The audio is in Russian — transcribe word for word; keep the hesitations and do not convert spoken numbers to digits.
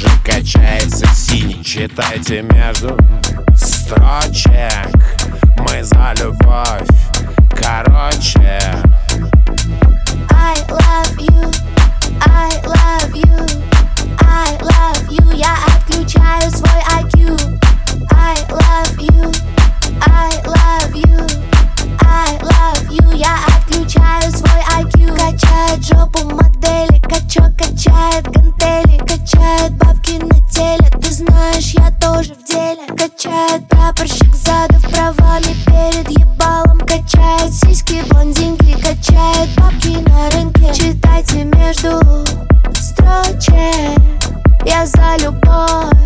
же качается синий. Читайте между строчек, мы за любовь. Короче, I love you, I love you, I love you. Я отключаю свой ай кью. I love you, I love you, I love you. Я отключаю свой ай кью. Качает жопу модели, качок качает гантели, качает бабки на теле. Ты знаешь, я тоже в деле. Качает прапорщик задов правами перед ебалом. Качает сиськи блондинки, качает бабки на рынке. Читайте между строчек, я за любовь.